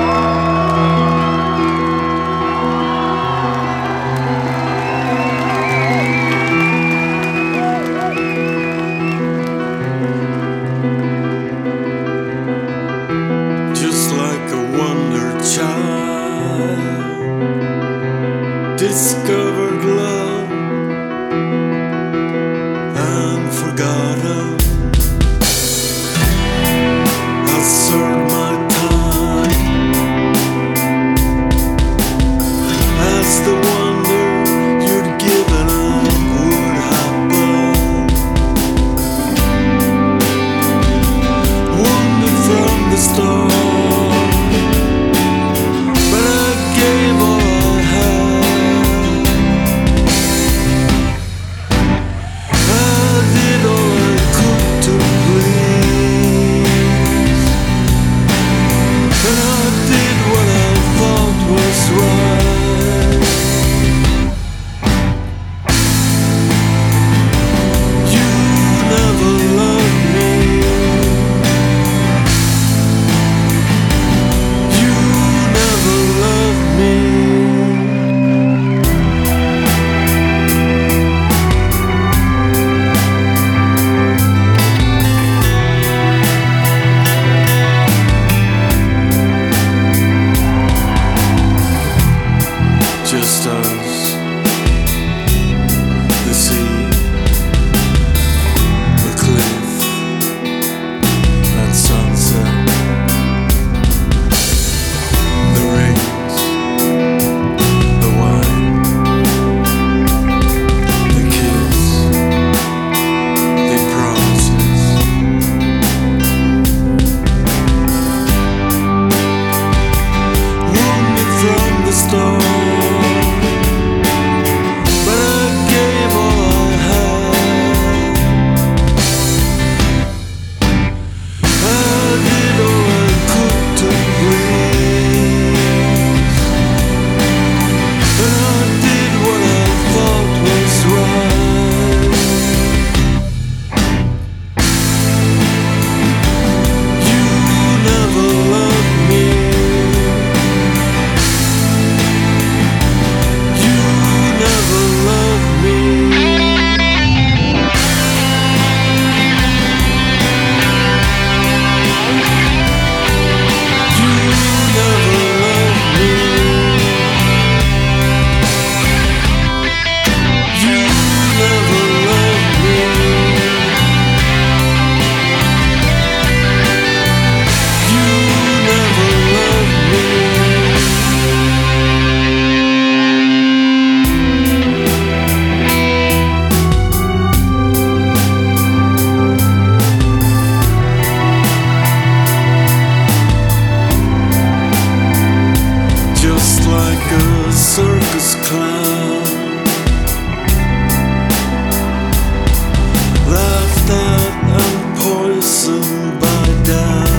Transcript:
Discovered love and forgotten. I served my time as the wonder you'd given up would happen. Wounded from the start. Just us, the sea, the cliff, and sunset, the rings, the wine, the kiss, the promises. Wounded from the start. Like a circus clown, laughed at and poisoned by doubt.